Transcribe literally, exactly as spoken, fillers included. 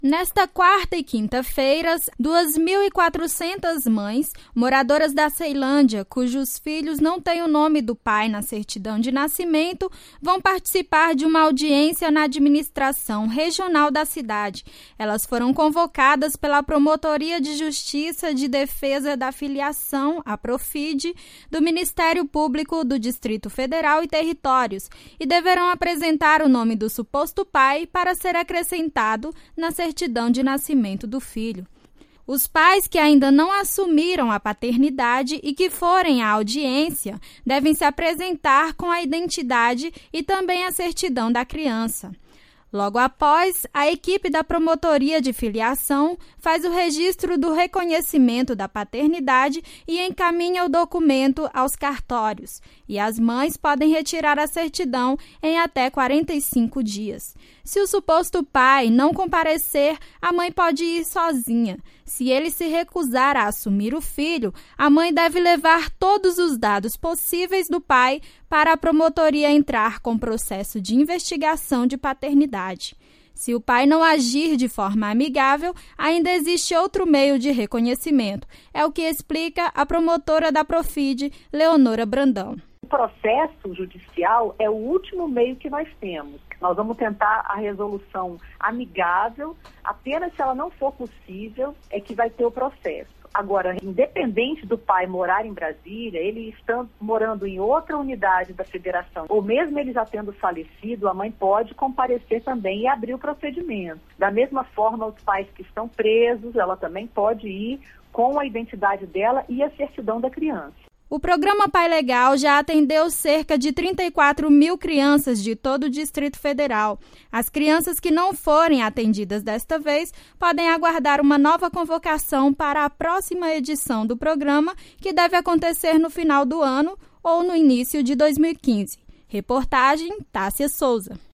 Nesta quarta e quinta-feiras, duas mil e quatrocentas mães, moradoras da Ceilândia, cujos filhos não têm o nome do pai na certidão de nascimento, vão participar de uma audiência na administração regional da cidade. Elas foram convocadas pela Promotoria de Justiça de Defesa da Filiação, a Profid, do Ministério Público do Distrito Federal e Territórios, e deverão apresentar o nome do suposto pai para ser acrescentado na certidão certidão de nascimento do filho. Os pais que ainda não assumiram a paternidade e que forem à audiência devem se apresentar com a identidade e também a certidão da criança. Logo após, a equipe da Promotoria de Filiação faz o registro do reconhecimento da paternidade e encaminha o documento aos cartórios. E as mães podem retirar a certidão em até quarenta e cinco dias. Se o suposto pai não comparecer, a mãe pode ir sozinha. Se ele se recusar a assumir o filho, a mãe deve levar todos os dados possíveis do pai para a promotoria entrar com processo de investigação de paternidade. Se o pai não agir de forma amigável, ainda existe outro meio de reconhecimento. É o que explica a promotora da Profid, Leonora Brandão. O processo judicial é o último meio que nós temos. Nós vamos tentar a resolução amigável, apenas se ela não for possível, é que vai ter o processo. Agora, independente do pai morar em Brasília, ele estando morando em outra unidade da federação, ou mesmo ele já tendo falecido, a mãe pode comparecer também e abrir o procedimento. Da mesma forma, os pais que estão presos, ela também pode ir com a identidade dela e a certidão da criança. O programa Pai Legal já atendeu cerca de trinta e quatro mil crianças de todo o Distrito Federal. As crianças que não forem atendidas desta vez podem aguardar uma nova convocação para a próxima edição do programa, que deve acontecer no final do ano ou no início de dois mil e quinze. Reportagem Tássia Souza.